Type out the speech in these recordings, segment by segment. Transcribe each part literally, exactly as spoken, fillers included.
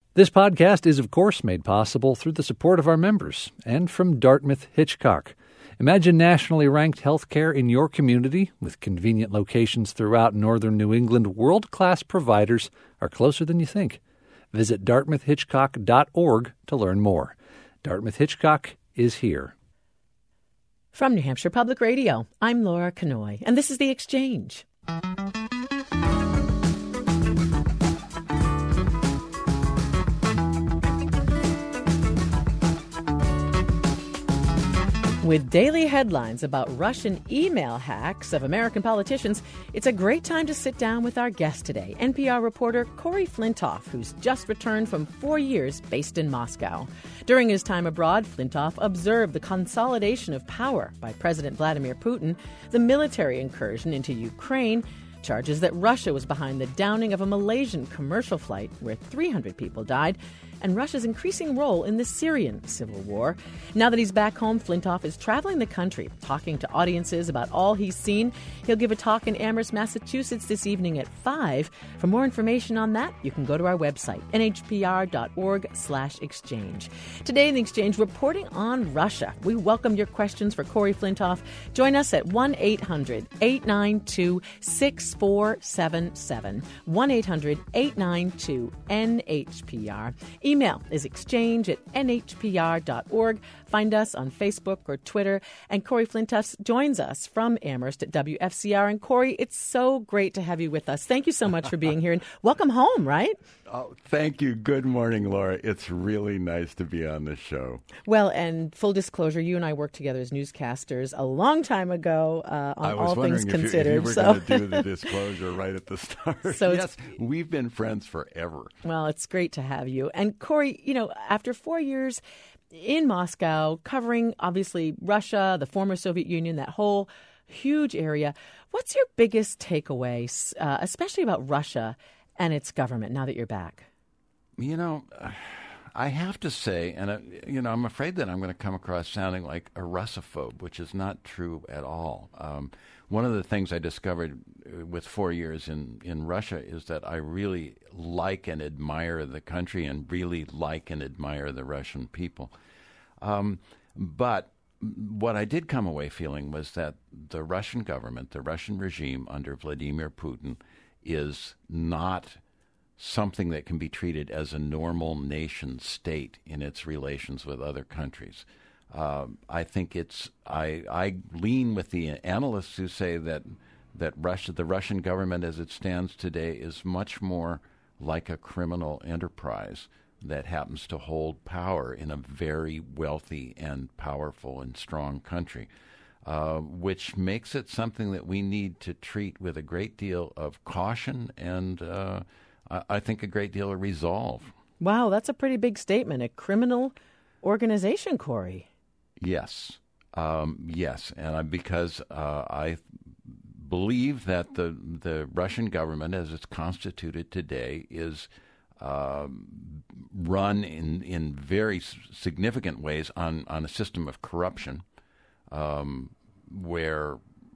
This podcast is, of course, made possible through the support of our members and from Dartmouth Hitchcock. Imagine nationally ranked healthcare in your community with convenient locations throughout northern New England. World-class providers are closer than you think. Visit dartmouth hitchcock dot org to learn more. Dartmouth Hitchcock is here. From New Hampshire Public Radio, I'm Laura Kanoy, and this is The Exchange. With daily headlines about Russian email hacks of American politicians, it's a great time to sit down with our guest today, N P R reporter Corey Flintoff, who's just returned from four years based in Moscow. During his time abroad, Flintoff observed the consolidation of power by President Vladimir Putin, the military incursion into Ukraine, charges that Russia was behind the downing of a Malaysian commercial flight where three hundred people died, and Russia's increasing role in the Syrian civil war. Now that he's back home, Flintoff is traveling the country, talking to audiences about all he's seen. He'll give a talk in Amherst, Massachusetts this evening at five. For more information on that, you can go to our website, n h p r dot org slash exchange. Today in The Exchange, reporting on Russia. We welcome your questions for Corey Flintoff. Join us at one eight hundred eight nine two six four seven seven, one eight hundred eight nine two N H P R. Email is exchange at n h p r dot org. Find us on Facebook or Twitter. And Corey Flintoff joins us from Amherst at W F C R. And Corey, it's so great to have you with us. Thank you so much for being here. And welcome home, right? Oh, thank you. Good morning, Laura. It's really nice to be on this show. Well, and full disclosure, you and I worked together as newscasters a long time ago uh, on All Things Considered. I was so. wondering if you, if you were going to do the disclosure right at the start. So yes, we've been friends forever. Well, it's great to have you. And Corey, you know, after four years in Moscow, covering obviously Russia, the former Soviet Union, that whole huge area, what's your biggest takeaway, uh, especially about Russia and its government now that you're back? You know, I have to say, and, I, you know, I'm afraid that I'm going to come across sounding like a Russophobe, which is not true at all. Um, one of the things I discovered with four years in, in Russia is that I really like and admire the country and really like and admire the Russian people. Um, but what I did come away feeling was that the Russian government, the Russian regime under Vladimir Putin, is not something that can be treated as a normal nation state in its relations with other countries. Uh, I think it's I, I lean with the analysts who say that that Russia, the Russian government as it stands today, is much more like a criminal enterprise that happens to hold power in a very wealthy and powerful and strong country. Uh, which makes it something that we need to treat with a great deal of caution and, uh, I, I think, a great deal of resolve. Wow, that's a pretty big statement. A criminal organization, Corey. Yes. Um, yes. And I, because uh, I believe that the, the Russian government, as it's constituted today, is um, run in, in very significant ways on, on a system of corruption. Um, where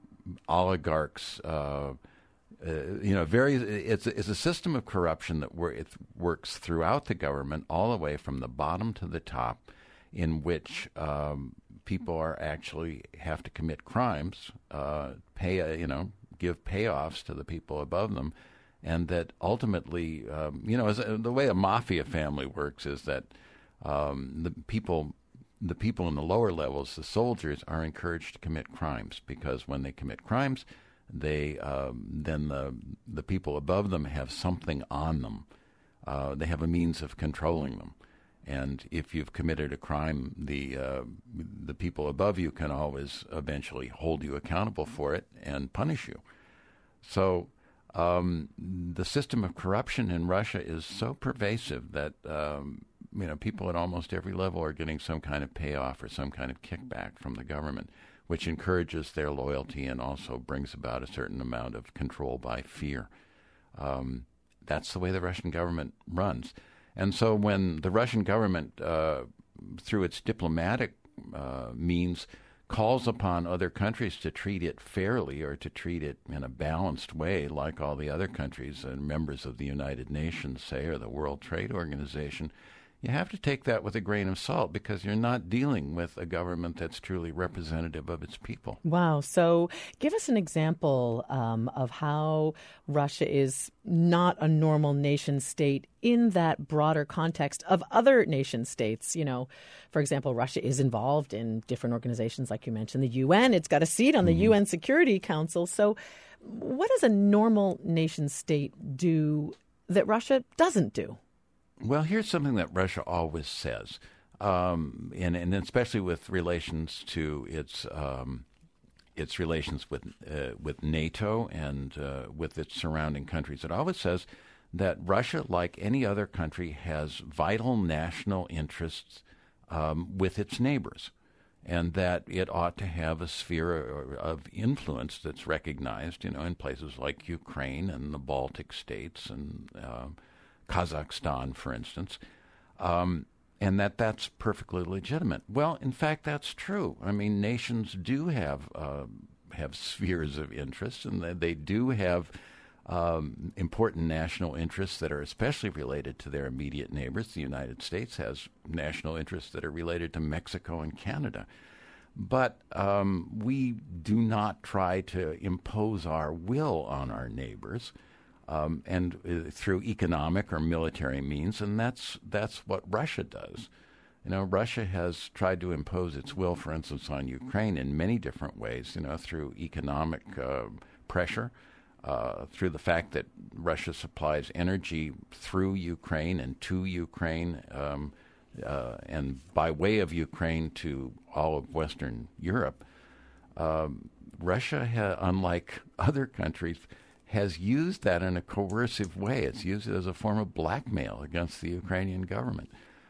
oligarchs, uh, uh, you know, very it's it's a system of corruption that wor- it works throughout the government, all the way from the bottom to the top, in which um, people are actually have to commit crimes, uh, pay a, you know, give payoffs to the people above them, and that ultimately, um, you know, as a, the way a mafia family works is that um, the people. The people in the lower levels, the soldiers, are encouraged to commit crimes because when they commit crimes, they um, then the the people above them have something on them. Uh, they have a means of controlling them, and if you've committed a crime, the uh, the people above you can always eventually hold you accountable for it and punish you. So um, the system of corruption in Russia is so pervasive that. Um, You know, people at almost every level are getting some kind of payoff or some kind of kickback from the government, which encourages their loyalty and also brings about a certain amount of control by fear. Um, that's the way the Russian government runs. And so when the Russian government, uh, through its diplomatic uh, means, calls upon other countries to treat it fairly or to treat it in a balanced way, like all the other countries and members of the United Nations, say, or the World Trade Organization, you have to take that with a grain of salt because you're not dealing with a government that's truly representative of its people. Wow. So give us an example um, of how Russia is not a normal nation state in that broader context of other nation states. You know, for example, Russia is involved in different organizations, like you mentioned, the U N. It's got a seat on the mm-hmm. U N Security Council. So what does a normal nation state do that Russia doesn't do? Well, here's something that Russia always says, um, and, and especially with relations to its um, its relations with uh, with NATO and uh, with its surrounding countries. It always says that Russia, like any other country, has vital national interests um, with its neighbors, and that it ought to have a sphere of influence that's recognized, you know, in places like Ukraine and the Baltic states and uh, Kazakhstan, for instance, um, and that that's perfectly legitimate. Well, in fact, that's true. I mean, nations do have uh, have spheres of interest, and they, they do have um, important national interests that are especially related to their immediate neighbors. The United States has national interests that are related to Mexico and Canada. But um, we do not try to impose our will on our neighbors. Um, and uh, through economic or military means, and that's that's what Russia does. You know, Russia has tried to impose its will, for instance, on Ukraine in many different ways. You know, through economic uh, pressure, uh, through the fact that Russia supplies energy through Ukraine and to Ukraine, um, uh, and by way of Ukraine to all of Western Europe. Um, Russia, ha- unlike other countries, has used that in a coercive way. It's used it as a form of blackmail against the Ukrainian government.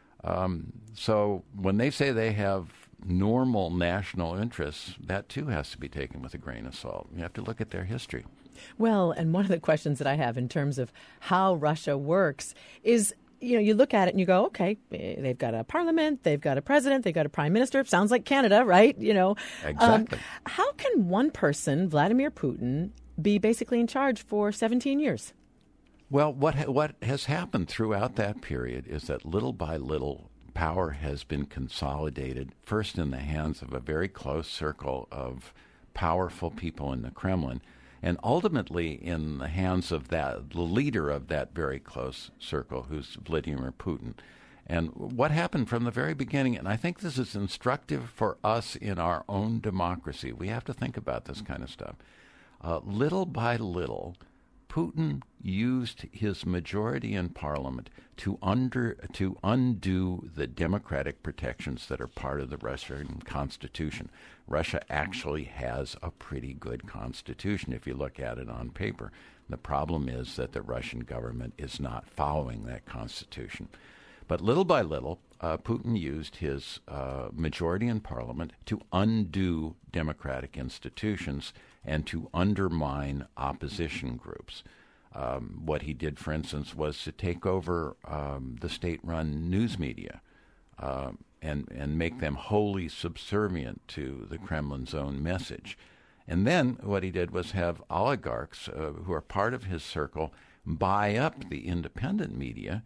Um, so when they say they have normal national interests, that too has to be taken with a grain of salt. You have to look at their history. Well, and one of the questions that I have in terms of how Russia works is, you know, you look at it and you go, okay, they've got a parliament, they've got a president, they've got a prime minister. Sounds like Canada, right? You know, exactly. Um, how can one person, Vladimir Putin, be basically in charge for seventeen years? Well, what ha- what has happened throughout that period is that little by little, power has been consolidated, first in the hands of a very close circle of powerful people in the Kremlin, and ultimately in the hands of that the leader of that very close circle, who's Vladimir Putin. And what happened from the very beginning, and I think this is instructive for us in our own democracy, we have to think about this kind of stuff. Uh, little by little, Putin used his majority in parliament to under to undo the democratic protections that are part of the Russian constitution. Russia actually has a pretty good constitution if you look at it on paper. The problem is that the Russian government is not following that constitution. But little by little, uh, Putin used his uh, majority in parliament to undo democratic institutions and to undermine opposition groups. Um, what he did, for instance, was to take over um, the state-run news media uh, and, and make them wholly subservient to the Kremlin's own message. And then what he did was have oligarchs uh, who are part of his circle buy up the independent media,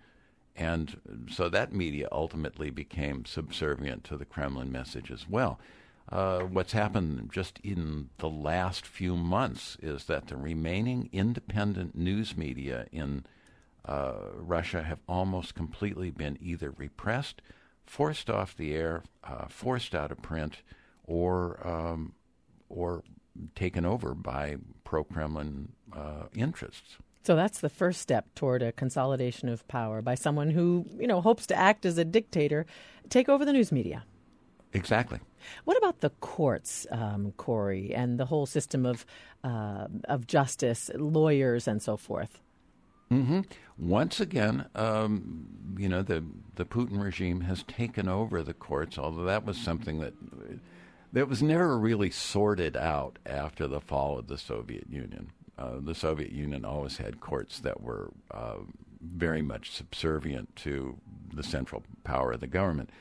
and so that media ultimately became subservient to the Kremlin message as well. Uh, what's happened just in the last few months is that the remaining independent news media in uh, Russia have almost completely been either repressed, forced off the air, uh, forced out of print, or um, or taken over by pro-Kremlin uh, interests. So that's the first step toward a consolidation of power by someone who, you know, hopes to act as a dictator, take over the news media. Exactly. What about the courts, um, Corey, and the whole system of uh, of justice, lawyers, and so forth? Mm-hmm. Once again, um, you know, the the Putin regime has taken over the courts, although that was something that that was never really sorted out after the fall of the Soviet Union. Uh, the Soviet Union always had courts that were uh, very much subservient to the central power of the government.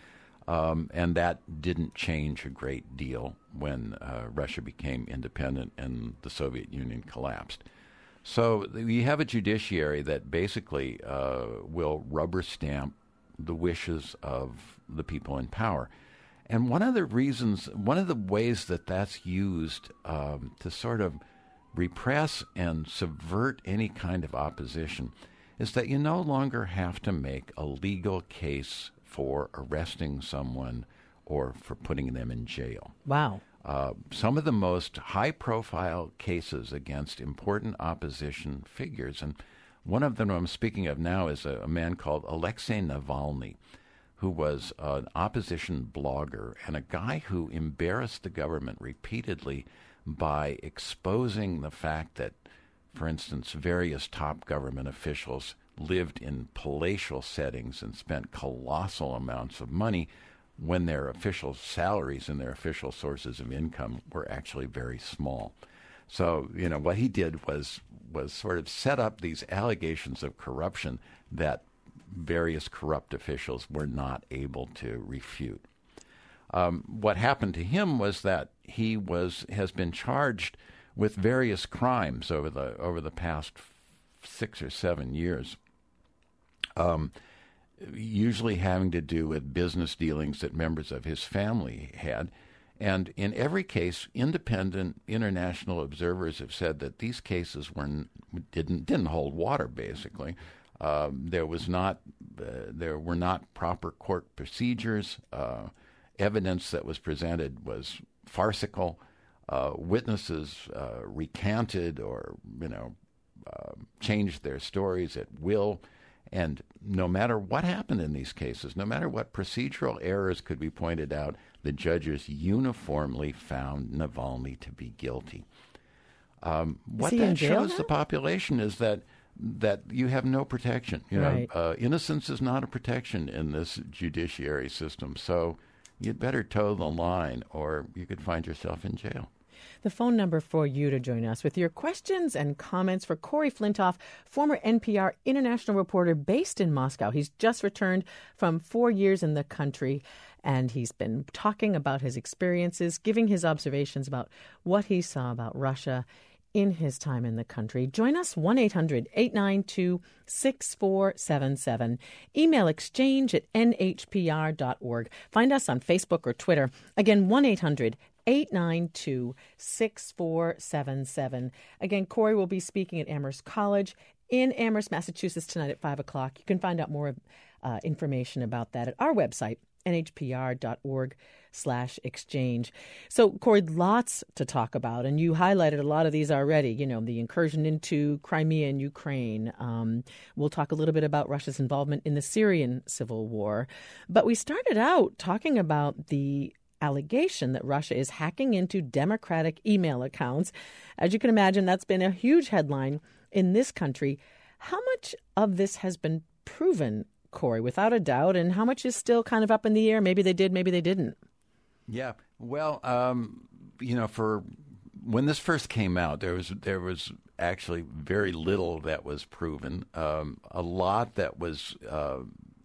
Um, and that didn't change a great deal when uh, Russia became independent and the Soviet Union collapsed. So you have a judiciary that basically uh, will rubber stamp the wishes of the people in power. And one of the reasons, one of the ways that that's used um, to sort of repress and subvert any kind of opposition is that you no longer have to make a legal case for arresting someone or for putting them in jail. Wow. Uh, some of the most high-profile cases against important opposition figures, and one of them I'm speaking of now is a, a man called Alexei Navalny, who was an opposition blogger and a guy who embarrassed the government repeatedly by exposing the fact that, for instance, various top government officials lived in palatial settings and spent colossal amounts of money when their official salaries and their official sources of income were actually very small. So, you know, what he did was was sort of set up these allegations of corruption that various corrupt officials were not able to refute. Um, what happened to him was that he was has been charged with various crimes over the over the past six or seven years. Um, usually having to do with business dealings that members of his family had. And in every case, independent international observers have said that these cases were n- didn't didn't hold water. Basically, um, there was not uh, there were not proper court procedures. Uh, evidence that was presented was farcical. Uh, witnesses uh, recanted or you know uh, changed their stories at will. And no matter what happened in these cases, no matter what procedural errors could be pointed out, the judges uniformly found Navalny to be guilty. Um, what that shows the population is that that you have no protection. You know, right. uh, innocence is not a protection in this judiciary system. So you'd better toe the line, or you could find yourself in jail. The phone number for you to join us with your questions and comments for Corey Flintoff, former N P R international reporter based in Moscow. He's just returned from four years in the country, and he's been talking about his experiences, giving his observations about what he saw about Russia in his time in the country. Join us, one eight hundred eight nine two six four seven seven. Email exchange at n h p r dot org. Find us on Facebook or Twitter. Again, one eight hundred eight nine two six four seven seven. Again, Corey will be speaking at Amherst College in Amherst, Massachusetts tonight at five o'clock. You can find out more uh, information about that at our website, n h p r dot org slash exchange. So, Corey, lots to talk about, and you highlighted a lot of these already. You know, the incursion into Crimea and Ukraine. Um, we'll talk a little bit about Russia's involvement in the Syrian civil war. But we started out talking about the allegation that Russia is hacking into Democratic email accounts. As you can imagine, that's been a huge headline in this country. How much of this has been proven, Corey, without a doubt, and how much is still kind of up in the air? Maybe they did, maybe they didn't. Yeah, well, um, you know, for when this first came out, there was there was actually very little that was proven. Um, a lot that was uh,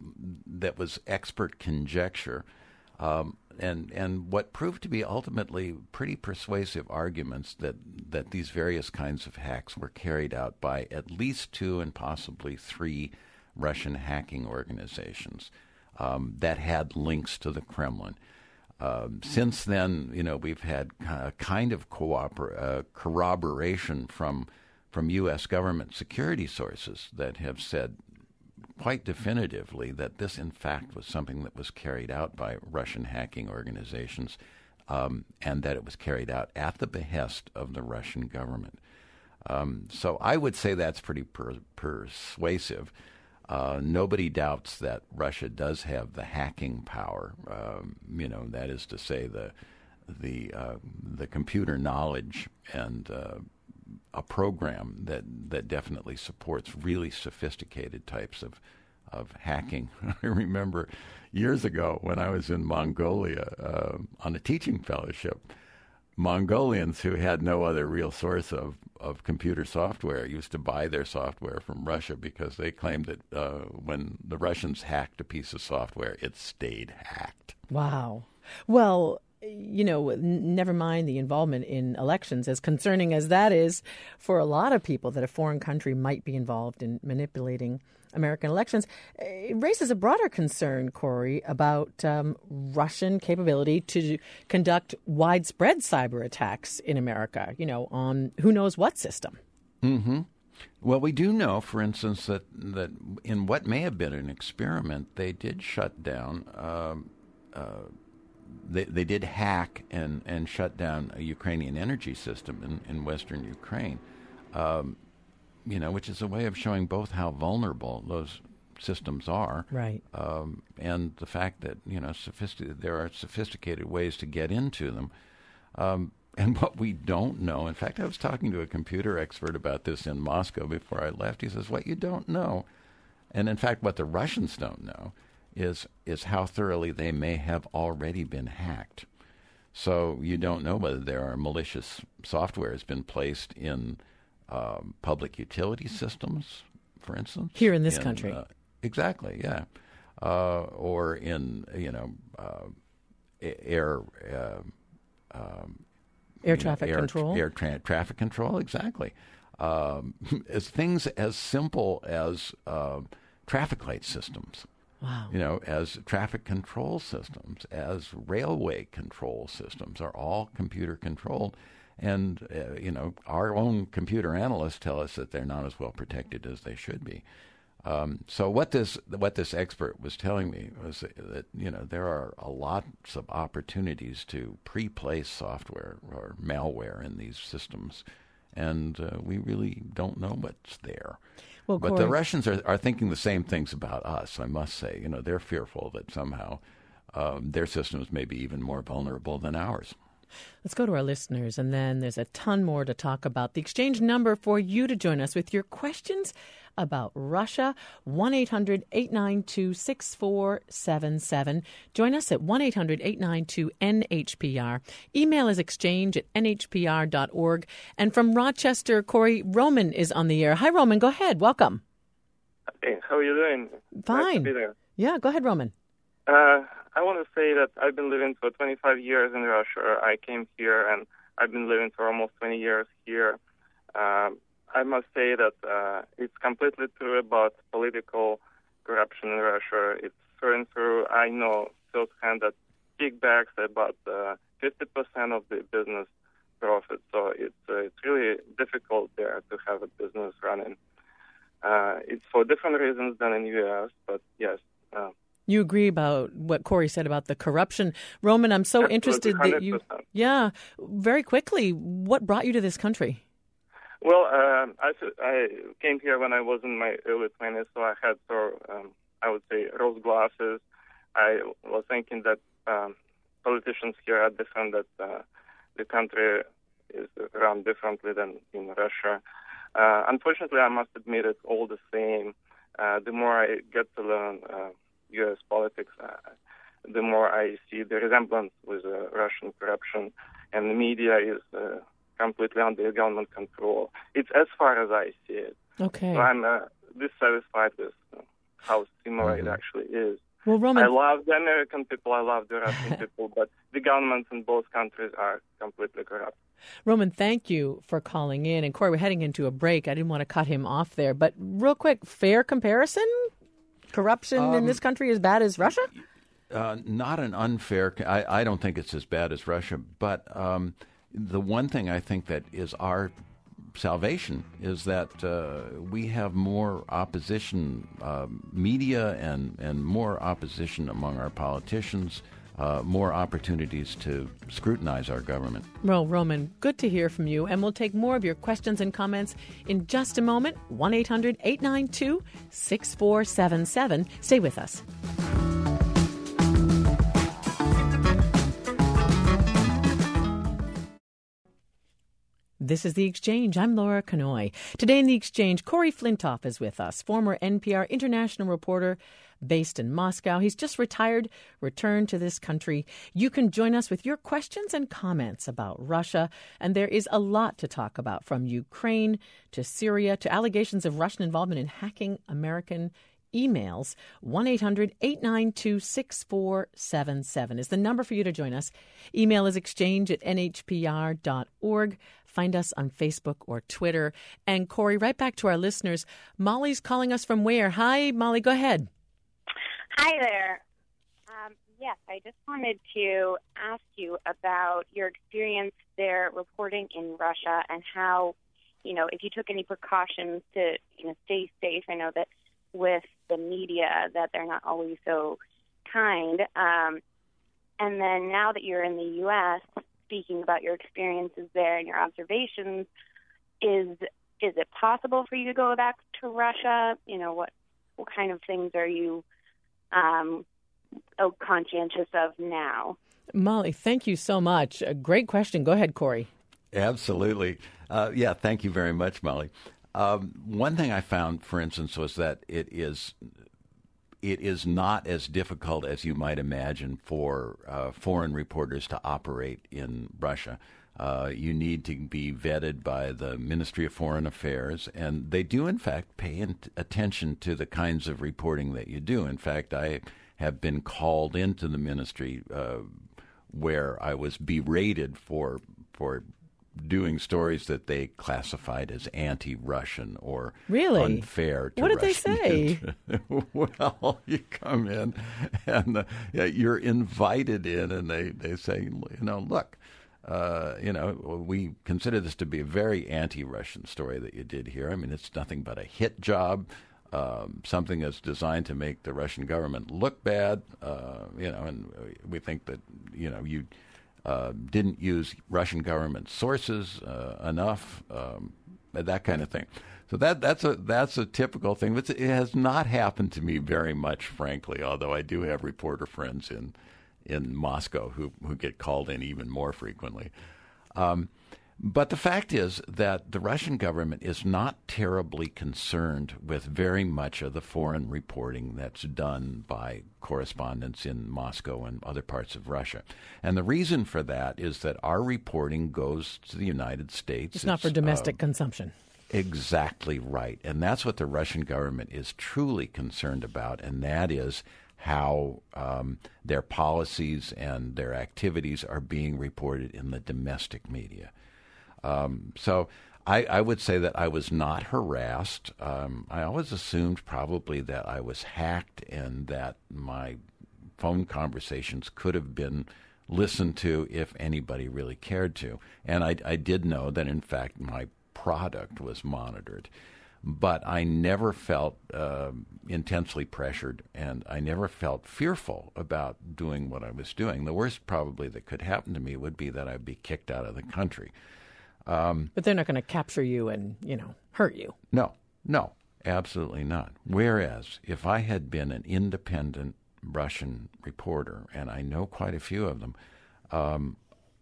that was expert conjecture. Um, and and what proved to be ultimately pretty persuasive arguments that, that these various kinds of hacks were carried out by at least two and possibly three Russian hacking organizations um, that had links to the Kremlin. Um, since then, you know, we've had a kind of cooper- uh, corroboration from from U S government security sources that have said quite definitively that this, in fact, was something that was carried out by Russian hacking organizations, um, and that it was carried out at the behest of the Russian government. Um, so I would say that's pretty per- persuasive. Uh, nobody doubts that Russia does have the hacking power. Um, you know, that is to say, the the uh, the computer knowledge and uh, a program that, that definitely supports really sophisticated types of of hacking. I remember years ago when I was in Mongolia uh, on a teaching fellowship, Mongolians who had no other real source of, of computer software used to buy their software from Russia because they claimed that uh, when the Russians hacked a piece of software, it stayed hacked. Wow. Well, you know, n- never mind the involvement in elections, as concerning as that is for a lot of people that a foreign country might be involved in manipulating American elections. It raises a broader concern, Corey, about um, Russian capability to conduct widespread cyber attacks in America, you know, on who knows what system. Mm-hmm. Well, we do know, for instance, that, that in what may have been an experiment, they did shut down um, uh, They, they did hack and, and shut down a Ukrainian energy system in, in western Ukraine, um, you know, which is a way of showing both how vulnerable those systems are, right? Um, and the fact that, you know, sophistic- there are sophisticated ways to get into them. Um, and what we don't know, in fact, I was talking to a computer expert about this in Moscow before I left. He says, what you don't know, and in fact, what the Russians don't know, is is how thoroughly they may have already been hacked. So you don't know whether there are malicious software has been placed in um, public utility systems, for instance. Here in this in, country. Uh, exactly, yeah. Uh, or in, you know, uh, air... Uh, um, air you traffic know, air, control? Air tra- traffic control, exactly. Um, as things as simple as uh, traffic light systems. Wow. You know, as traffic control systems, as railway control systems are all computer controlled. And, uh, you know, our own computer analysts tell us that they're not as well protected as they should be. Um, so what this what this expert was telling me was that, you know, there are a lots of opportunities to pre-place software or malware in these systems. And uh, we really don't know what's there. Well, but Corey, the Russians are, are thinking the same things about us, I must say. You know, they're fearful that somehow um, their systems may be even more vulnerable than ours. Let's go to our listeners, and then there's a ton more to talk about. The exchange number for you to join us with your questions about Russia, one eight hundred eight nine two six four seven seven. Join us at one eight hundred eight nine two N H P R. Email is exchange at N H P R dot org. And from Rochester, Corey, Roman is on the air. Hi, Roman. Go ahead. Welcome. Hey, how are you doing? Fine. Nice to be there. Yeah, go ahead, Roman. Uh, I want to say that I've been living for twenty-five years in Russia. I came here, and I've been living for almost twenty years here. Um, I must say that uh, it's completely true about political corruption in Russia. It's through and through. I know firsthand that kickbacks are about uh, fifty percent of the business profit. So it's uh, it's really difficult there to have a business running. Uh, it's for different reasons than in the U S, but yes. Uh, You agree about what Corey said about the corruption. Roman, I'm so interested that you... Yeah, very quickly, what brought you to this country? Well, uh, I, I came here when I was in my early twenties, so I had, so, um, I would say, rose glasses. I was thinking that um, politicians here are different, that uh, the country is run differently than in Russia. Uh, unfortunately, I must admit it's all the same. Uh, the more I get to learn uh, U S politics, uh, the more I see the resemblance with uh, Russian corruption, and the media is uh, completely under government control. It's as far as I see it. Okay. So I'm uh, dissatisfied with uh, how similar Mm-hmm. it actually is. Well, Roman, I love the American people, I love the Russian people, but the governments in both countries are completely corrupt. Roman, thank you for calling in. And Corey, we're heading into a break. I didn't want to cut him off there, but real quick, fair comparison? Corruption Um, in this country as bad as Russia? Uh, not an unfair. I, I don't think it's as bad as Russia, but um, the one thing I think that is our salvation is that uh, we have more opposition uh, media and, and more opposition among our politicians, uh, more opportunities to scrutinize our government. Well, Roman, good to hear from you. And we'll take more of your questions and comments in just a moment. one eight hundred eight nine two six four seven seven. Stay with us. This is The Exchange. I'm Laura Kanoy. Today in The Exchange, Corey Flintoff is with us, former N P R international reporter based in Moscow. He's just retired, returned to this country. You can join us with your questions and comments about Russia, and there is a lot to talk about, from Ukraine to Syria to allegations of Russian involvement in hacking American emails. one eight hundred eight nine two six four seven seven is the number for you to join us. Email is exchange at n h p r dot org. Find us on Facebook or Twitter. And Corey, right back to our listeners. Molly's calling us from where? Hi, Molly, go ahead. Hi there. Um, yes, I just wanted to ask you about your experience there reporting in Russia and how, you know, if you took any precautions to, you know, stay safe. I know that with the media that they're not always so kind. Um, and then now that you're in the U S, speaking about your experiences there and your observations, is is it possible for you to go back to Russia? You know, what what kind of things are you um, oh, conscientious of now? Molly, thank you so much. A great question. Go ahead, Corey. Absolutely. Uh, yeah, thank you very much, Molly. Um, one thing I found, for instance, was that it is it is not as difficult as you might imagine for uh, foreign reporters to operate in Russia. Uh, you need to be vetted by the Ministry of Foreign Affairs, and they do, in fact, pay in- attention to the kinds of reporting that you do. In fact, I have been called into the ministry uh, where I was berated for for doing stories that they classified as anti-Russian or really? unfair to What did Russian they say? Well, you come in and uh, yeah, you're invited in, and they, they say, you know, look, uh, you know, we consider this to be a very anti-Russian story that you did here. I mean, it's nothing but a hit job, um, something that's designed to make the Russian government look bad, uh, you know, and we think that, you know, you... Uh, didn't use Russian government sources uh, enough, um, that kind of thing. So that that's a that's a typical thing. But it has not happened to me very much, frankly. Although I do have reporter friends in in Moscow who who get called in even more frequently. Um, but the fact is that the Russian government is not terribly concerned with very much of the foreign reporting that's done by correspondents in Moscow and other parts of Russia. And the reason for that is that our reporting goes to the United States. It's not for domestic uh, consumption. Exactly right. And that's what the Russian government is truly concerned about, and that is how um, their policies and their activities are being reported in the domestic media. Um, so I, I would say that I was not harassed. Um, I always assumed probably that I was hacked and that my phone conversations could have been listened to if anybody really cared to. And I, I did know that, in fact, my product was monitored. But I never felt uh, intensely pressured, and I never felt fearful about doing what I was doing. The worst probably that could happen to me would be that I'd be kicked out of the country. Um, but they're not going to capture you and, you know, hurt you. No, no, absolutely not. Whereas if I had been an independent Russian reporter, and I know quite a few of them, um,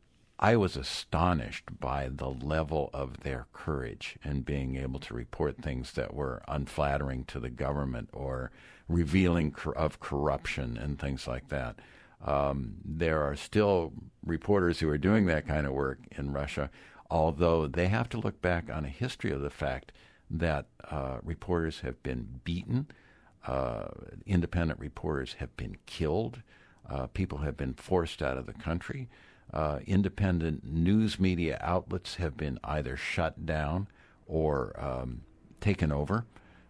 I was astonished by the level of their courage in being able to report things that were unflattering to the government or revealing cor- of corruption and things like that. Um, there are still reporters who are doing that kind of work in Russia, although they have to look back on a history of the fact that uh, reporters have been beaten, uh, independent reporters have been killed, uh, people have been forced out of the country, uh, independent news media outlets have been either shut down or um, taken over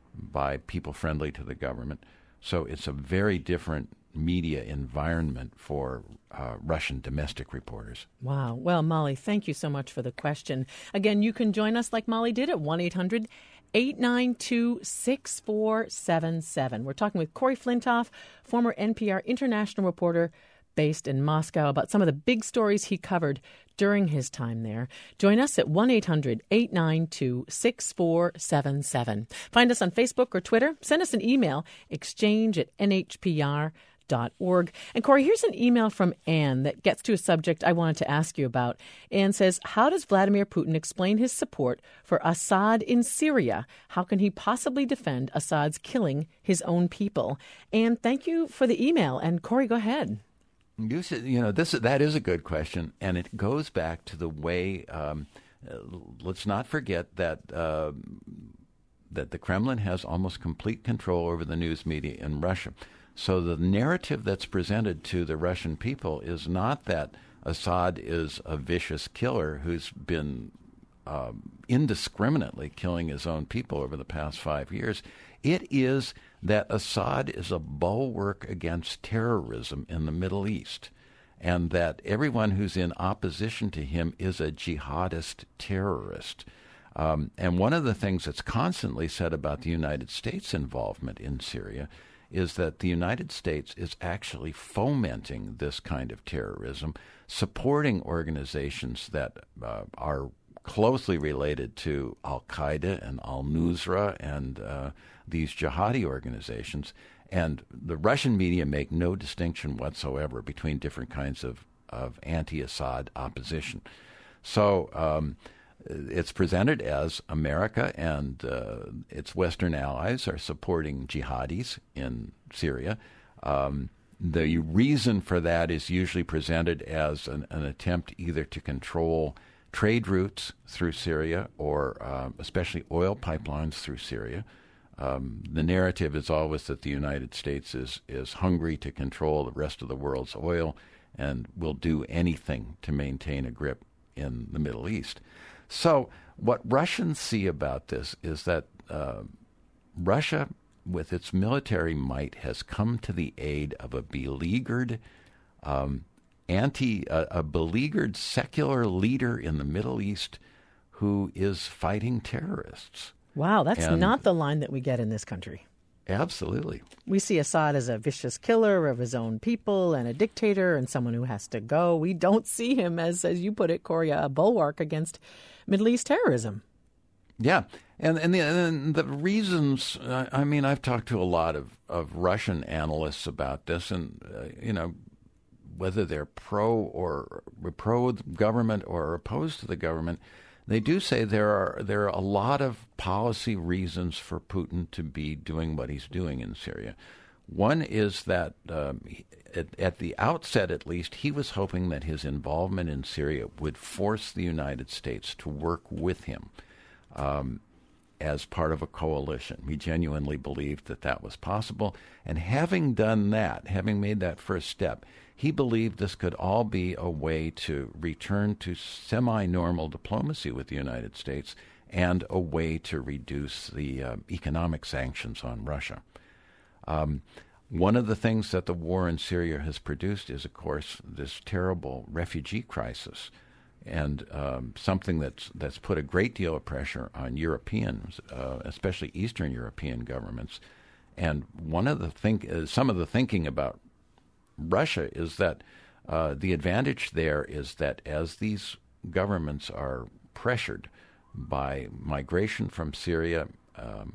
by people friendly to the government. So it's a very different media environment for uh, Russian domestic reporters. Wow. Well, Molly, thank you so much for the question. Again, you can join us like Molly did at one eight hundred eight nine two six four seven seven. We're talking with Corey Flintoff, former N P R international reporter based in Moscow, about some of the big stories he covered during his time there. Join us at one eight hundred eight nine two six four seven seven. Find us on Facebook or Twitter. Send us an email, exchange at n h p r dot org. And Corey, here's an email from Anne that gets to a subject I wanted to ask you about. Anne says, how does Vladimir Putin explain his support for Assad in Syria? How can he possibly defend Assad's killing his own people? Anne, thank you for the email. And Corey, go ahead. You said, you know, this that is a good question, and it goes back to the way. Um, uh, let's not forget that uh, that the Kremlin has almost complete control over the news media in Russia. So the narrative that's presented to the Russian people is not that Assad is a vicious killer who's been um, indiscriminately killing his own people over the past five years. It is that Assad is a bulwark against terrorism in the Middle East, and that everyone who's in opposition to him is a jihadist terrorist. Um, and one of the things that's constantly said about the United States' involvement in Syria is that the United States is actually fomenting this kind of terrorism, supporting organizations that uh, are closely related to Al-Qaeda and Al-Nusra and uh, these jihadi organizations. And the Russian media make no distinction whatsoever between different kinds of, of anti-Assad opposition. So um, it's presented as America and uh, its Western allies are supporting jihadis in Syria. Um, the reason for that is usually presented as an, an attempt either to control trade routes through Syria or uh, especially oil pipelines through Syria. Um, the narrative is always that the United States is, is hungry to control the rest of the world's oil and will do anything to maintain a grip in the Middle East. So what Russians see about this is that uh, Russia, with its military might, has come to the aid of a beleaguered, um, anti, uh, a beleaguered secular leader in the Middle East who is fighting terrorists. Wow, that's And not the line that we get in this country. Absolutely. We see Assad as a vicious killer of his own people and a dictator and someone who has to go. We don't see him as, as you put it, Corey, a bulwark against Middle East terrorism. Yeah, and and the, and the reasons, uh, I mean, I've talked to a lot of, of Russian analysts about this, and, uh, you know, whether they're pro or pro government or opposed to the government, they do say there are there are a lot of policy reasons for Putin to be doing what he's doing in Syria. One is that um, at, at the outset, at least, he was hoping that his involvement in Syria would force the United States to work with him um, as part of a coalition. He genuinely believed that that was possible. And having done that, having made that first step, he believed this could all be a way to return to semi-normal diplomacy with the United States and a way to reduce the uh, economic sanctions on Russia. Um, one of the things that the war in Syria has produced is, of course, this terrible refugee crisis, and um, something that's that's put a great deal of pressure on Europeans, uh, especially Eastern European governments. And one of the think, uh, some of the thinking about Russia is that uh, the advantage there is that as these governments are pressured by migration from Syria, um,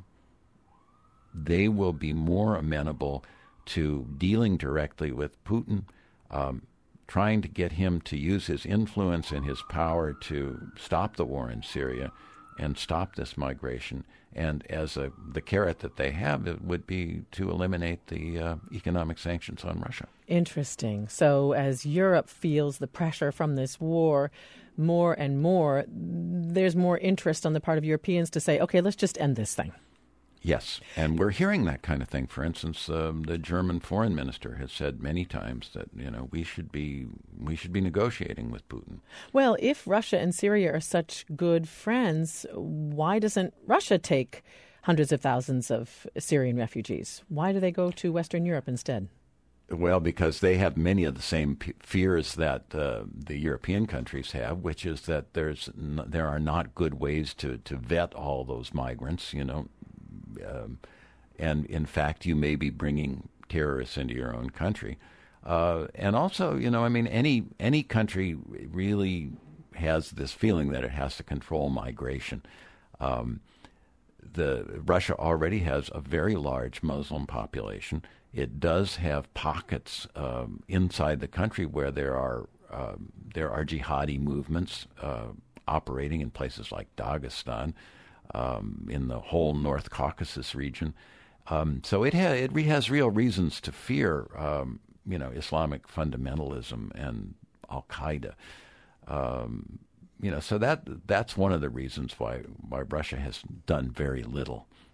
they will be more amenable to dealing directly with Putin, um, trying to get him to use his influence and his power to stop the war in Syria and stop this migration. And as a, the carrot that they have, it would be to eliminate the uh, economic sanctions on Russia. Interesting. So as Europe feels the pressure from this war more and more, there's more interest on the part of Europeans to say, okay, let's just end this thing. Yes, and we're hearing that kind of thing. For instance, um, the German foreign minister has said many times that, you know, we should be we should be negotiating with Putin. Well, if Russia and Syria are such good friends, why doesn't Russia take hundreds of thousands of Syrian refugees? Why do they go to Western Europe instead? Well, because they have many of the same p- fears that uh, the European countries have, which is that there's n- there are not good ways to, to vet all those migrants, you know. Um, and in fact, you may be bringing terrorists into your own country. Uh, and also, you know, I mean, any any country really has this feeling that it has to control migration. Um, the Russia already has a very large Muslim population. It does have pockets um, inside the country where there are um, there are jihadi movements uh, operating in places like Dagestan. Um, in the whole North Caucasus region. Um, so it, ha- it re- has real reasons to fear, um, you know, Islamic fundamentalism and Al-Qaeda. Um, you know, so that that's one of the reasons why, why Russia has done very little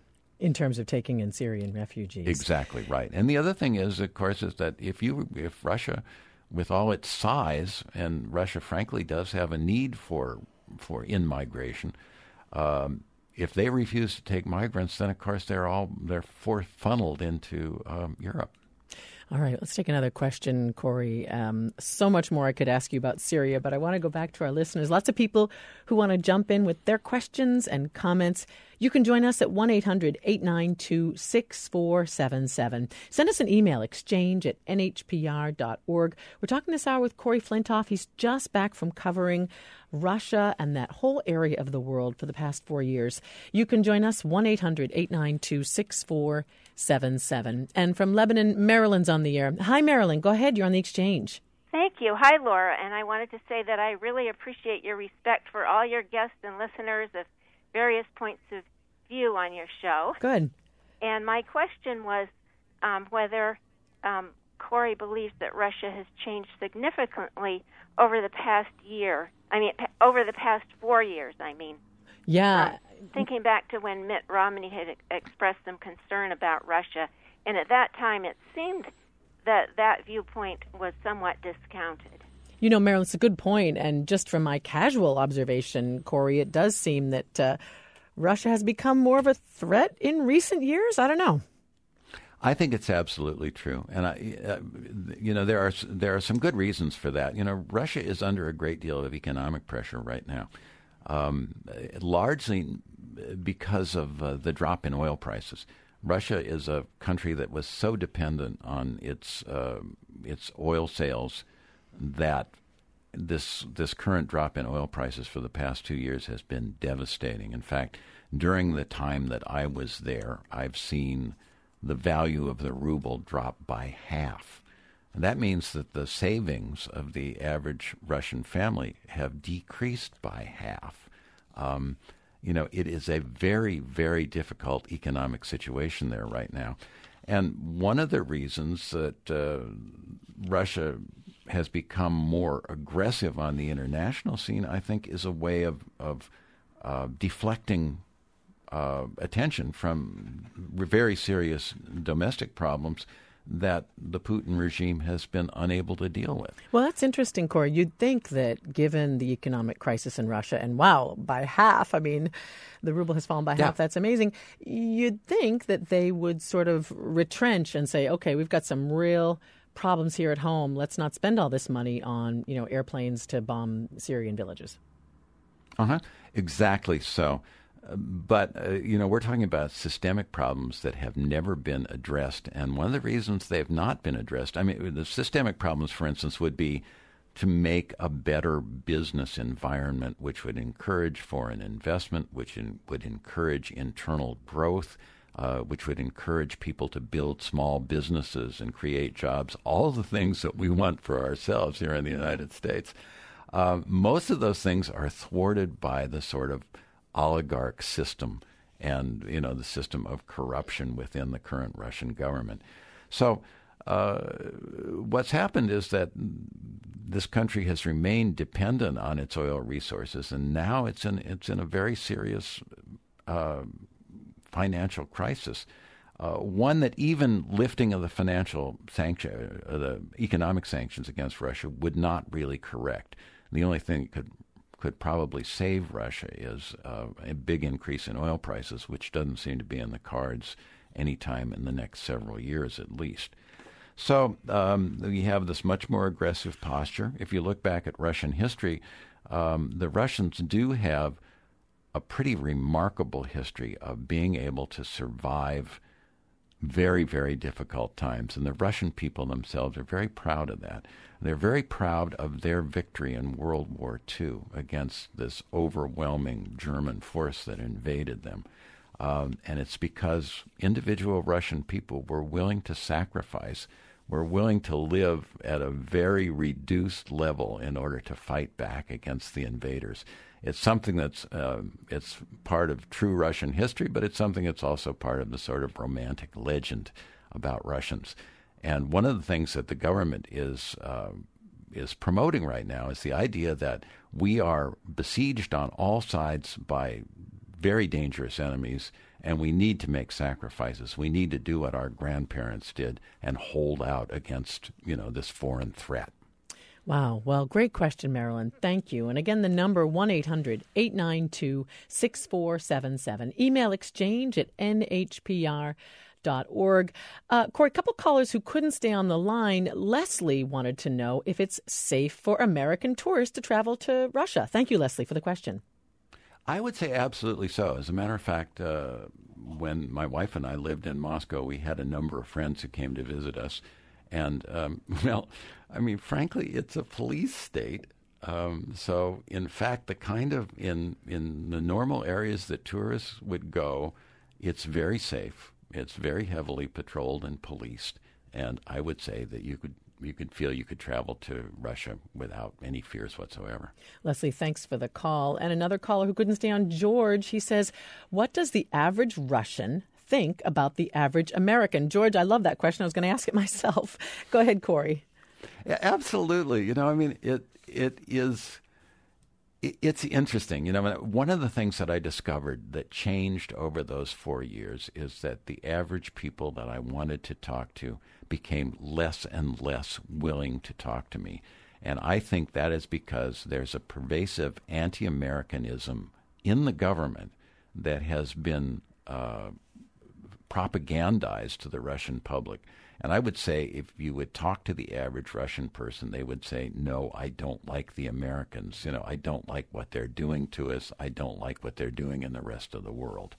in terms of taking in Syrian refugees. Exactly right. And the other thing is, of course, is that if you if Russia, with all its size, and Russia frankly does have a need for for in-migration, um, if they refuse to take migrants, then of course they're all they're for funneled into um, Europe. All right, let's take another question, Corey. Um, so much more I could ask you about Syria, but I want to go back to our listeners. Lots of people who want to jump in with their questions and comments. You can join us at one eight hundred eight nine two six four seven seven. Send us an email, exchange at n h p r dot org. We're talking this hour with Corey Flintoff. He's just back from covering Russia and that whole area of the world for the past four years. You can join us, one eight hundred eight nine two six four seven seven. And from Lebanon, Marilyn's on the air. Hi, Marilyn. Go ahead. You're on the exchange. Thank you. Hi, Laura. And I wanted to say that I really appreciate your respect for all your guests and listeners of various points of view on your show. Good. And my question was um, whether um, Corey believes that Russia has changed significantly over the past year. I mean, over the past four years, I mean. Yeah. Uh, thinking back to when Mitt Romney had ex- expressed some concern about Russia, and at that time it seemed that that viewpoint was somewhat discounted. You know, Marilyn, it's a good point. And just from my casual observation, Corey, it does seem that uh, Russia has become more of a threat in recent years. I don't know. I think it's absolutely true, and I, uh, you know, there are there are some good reasons for that. You know, Russia is under a great deal of economic pressure right now, um, largely because of uh, the drop in oil prices. Russia is a country that was so dependent on its uh, its oil sales that this this current drop in oil prices for the past two years has been devastating. In fact, during the time that I was there, I've seen the value of the ruble drop by half. And that means that the savings of the average Russian family have decreased by half. Um, you know, it is a very, very difficult economic situation there right now. And one of the reasons that uh, Russia has become more aggressive on the international scene, I think, is a way of, of uh, deflecting Uh, attention from very serious domestic problems that the Putin regime has been unable to deal with. Well, that's interesting, Corey. You'd think that given the economic crisis in Russia, and wow, by half, I mean, the ruble has fallen by yeah. half, that's amazing. You'd think that they would sort of retrench and say, okay, we've got some real problems here at home. Let's not spend all this money on, you know, airplanes to bomb Syrian villages. Uh-huh. Exactly so. But, uh, you know, we're talking about systemic problems that have never been addressed. And one of the reasons they've not been addressed, I mean, the systemic problems, for instance, would be to make a better business environment, which would encourage foreign investment, which in, would encourage internal growth, uh, which would encourage people to build small businesses and create jobs, all the things that we want for ourselves here in the United States. Uh, most of those things are thwarted by the sort of oligarch system and, you know, the system of corruption within the current Russian government. So uh, what's happened is that this country has remained dependent on its oil resources, and now it's in it's in a very serious uh, financial crisis. Uh, one that even lifting of the financial sanction, uh, the economic sanctions against Russia would not really correct. The only thing that could could probably save Russia is uh, a big increase in oil prices, which doesn't seem to be in the cards anytime in the next several years at least. So um, we have this much more aggressive posture. If you look back at Russian history, um, the Russians do have a pretty remarkable history of being able to survive very, very difficult times. And the Russian people themselves are very proud of that. They're very proud of their victory in World War Two against this overwhelming German force that invaded them. Um, and it's because individual Russian people were willing to sacrifice, were willing to live at a very reduced level in order to fight back against the invaders. It's something that's uh, it's part of true Russian history, but it's something that's also part of the sort of romantic legend about Russians. And one of the things that the government is uh, is promoting right now is the idea that we are besieged on all sides by very dangerous enemies, And we need to make sacrifices. We need to do what our grandparents did and hold out against, you know, this foreign threat. Wow. Well, great question, Marilyn. Thank you. And again, the number one eight hundred eight nine two six four seven seven. Email exchange at n h p r dot org. Uh, Corey, a couple callers who couldn't stay on the line. Leslie wanted to know if it's safe for American tourists to travel to Russia. Thank you, Leslie, for the question. I would say absolutely so. As a matter of fact, uh, when my wife and I lived in Moscow, we had a number of friends who came to visit us. And, um, well, I mean, frankly, it's a police state. Um, so, in fact, the kind of, in, in the normal areas that tourists would go, it's very safe. It's very heavily patrolled and policed. And I would say that you could you could feel you could travel to Russia without any fears whatsoever. Leslie, thanks for the call. And another caller who couldn't stay on, George, he says, what does the average Russian think about the average American? George, I love that question. I was going to ask it myself. Go ahead, Corey. Yeah, absolutely. You know, I mean, it it is, it, it's interesting. You know, one of the things that I discovered that changed over those four years is that the average people that I wanted to talk to became less and less willing to talk to me. And I think that is because there's a pervasive anti-Americanism in the government that has been uh, propagandized to the Russian public. And I would say if you would talk to the average Russian person, they would say, no, I don't like the Americans. You know, I don't like what they're doing to us. I don't like what they're doing in the rest of the world.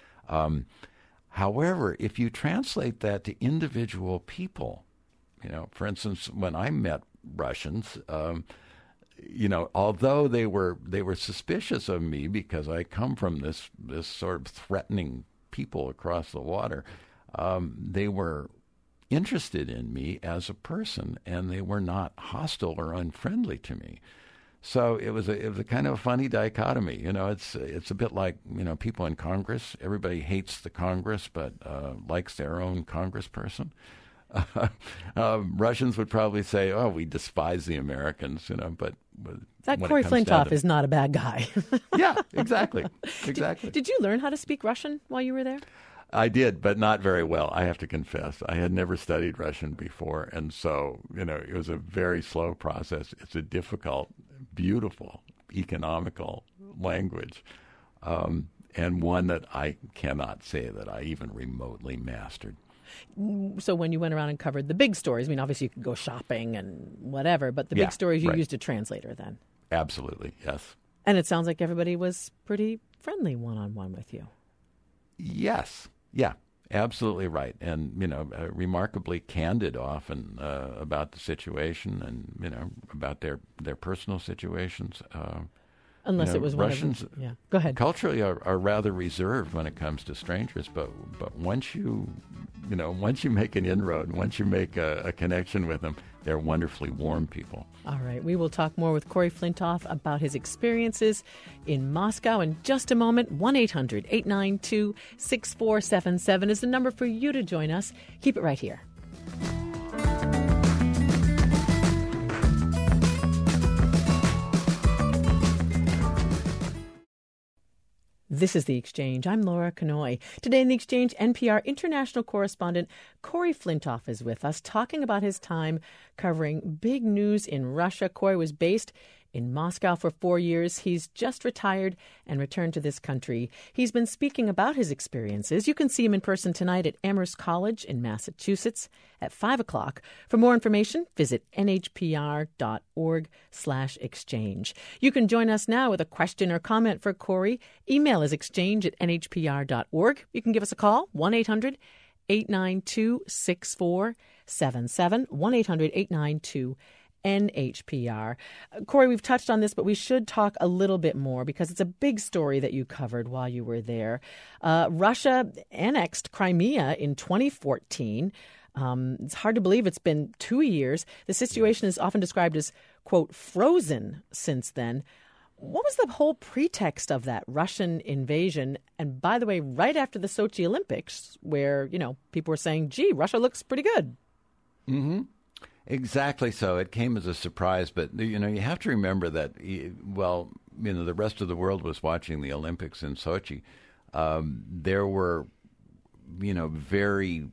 Um, however, if you translate that to individual people, you know, for instance, when I met Russians, um, you know, although they were they were suspicious of me because I come from this this sort of threatening people across the water, um, they were interested in me as a person, and they were not hostile or unfriendly to me. So it was a it was a kind of a funny dichotomy. You know, it's it's a bit like, you know, people in Congress. Everybody hates the Congress, but uh, likes their own congressperson. Uh, uh, Russians would probably say, "Oh, we despise the Americans," you know. But, but that Corey Flintoff is not a bad guy. Yeah, exactly, exactly. Did, did you learn how to speak Russian while you were there? I did, but not very well, I have to confess. I had never studied Russian before, and so, you know, it was a very slow process. It's a difficult, beautiful, economical language, um, and one that I cannot say that I even remotely mastered. So when you went around and covered the big stories, I mean, obviously you could go shopping and whatever, but the yeah, big stories, you right. used a translator then? Absolutely, yes. And it sounds like everybody was pretty friendly one-on-one with you. Yes. Yeah, absolutely right. And, you know, uh, remarkably candid often uh, about the situation and, you know, about their, their personal situations. Uh, Unless you know, it was one Russians, of them. Yeah, go ahead. Culturally are, are rather reserved when it comes to strangers, but but once you, you know, once you make an inroad, once you make a, a connection with them, they're wonderfully warm people. All right, we will talk more with Corey Flintoff about his experiences in Moscow in just a moment. one eight hundred eight nine two six four seven seven is the number for you to join us. Keep it right here. This is The Exchange. I'm Laura Kanoy. Today in The Exchange, N P R international correspondent Corey Flintoff is with us, talking about his time covering big news in Russia. Corey was based in Moscow for four years. He's just retired and returned to this country. He's been speaking about his experiences. You can see him in person tonight at Amherst College in Massachusetts at five o'clock. For more information, visit nhpr.org slash exchange. You can join us now with a question or comment for Corey. Email is exchange at nhpr.org. You can give us a call, one eight hundred eight nine two six four seven seven, one eight hundred eight nine two N H P R. Uh, Corey, we've touched on this, but we should talk a little bit more because it's a big story that you covered while you were there. Uh, Russia annexed Crimea in twenty fourteen. Um, it's hard to believe it's been two years. The situation is often described as, quote, frozen since then. What was the whole pretext of that Russian invasion? And by the way, right after the Sochi Olympics, where, you know, people were saying, gee, Russia looks pretty good. Mm-hmm. Exactly so. It came as a surprise, but, you know, you have to remember that, well, you know, the rest of the world was watching the Olympics in Sochi. um, there were, you know, very